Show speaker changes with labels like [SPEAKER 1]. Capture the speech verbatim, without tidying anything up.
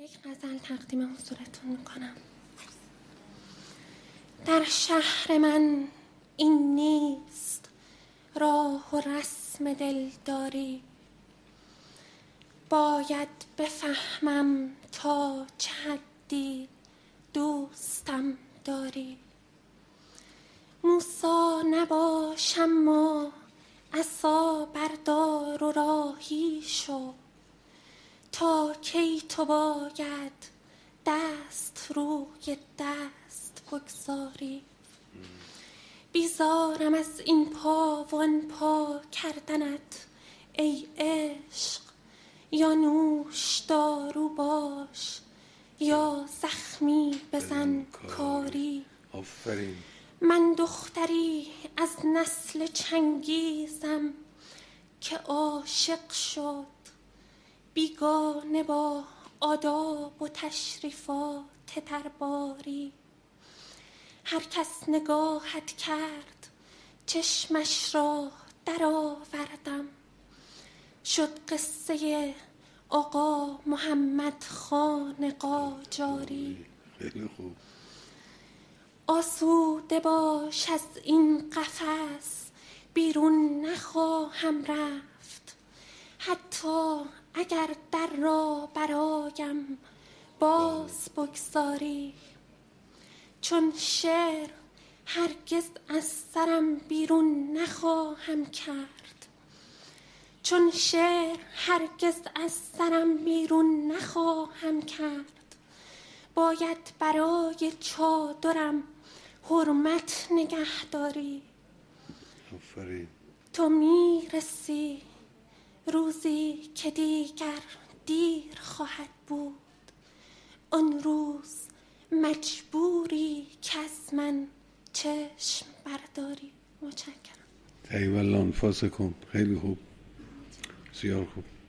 [SPEAKER 1] یک غزل تقدیم حضورتون میکنم. در شهر من این نیست راه و رسم دلداری، باید بفهمم تا چه حدی دوستم داری. موسی نباش اما عصا بردار و راهی شو، تا کی تو باید دست روی دست بگذاری. بیزارم از این پا و آن پا کردنت ای عشق، یا نوش دارو باش یا زخمی بزن کاری.
[SPEAKER 2] آفرین.
[SPEAKER 1] من دختری از نسل چنگیزم که عاشق شد، بیگانه با آداب و تشریفات درباری. هر کس نگاهت کرد چشمش را در آوردم، شد قصه آقا محمد خان قاجاری.
[SPEAKER 2] خیلی خوب.
[SPEAKER 1] آسوده باش از این قفس بیرون نخواهم رفت، حتی اگر در را برایم باز بگذاری. چون شعر هرگز از سرم بیرون نخواهم کرد، چون شعر هرگز از سرم بیرون نخواهم کرد. باید برای چادرم حرمت نگهداری.
[SPEAKER 2] آفرین.
[SPEAKER 1] تو میرسی روزی که دیگر دیر خواهد بود، آن روز مجبوری که از من چشم برداری. متشکرم.
[SPEAKER 2] ایوالله انفاسکم. خیلی خوب، بسیار خوب.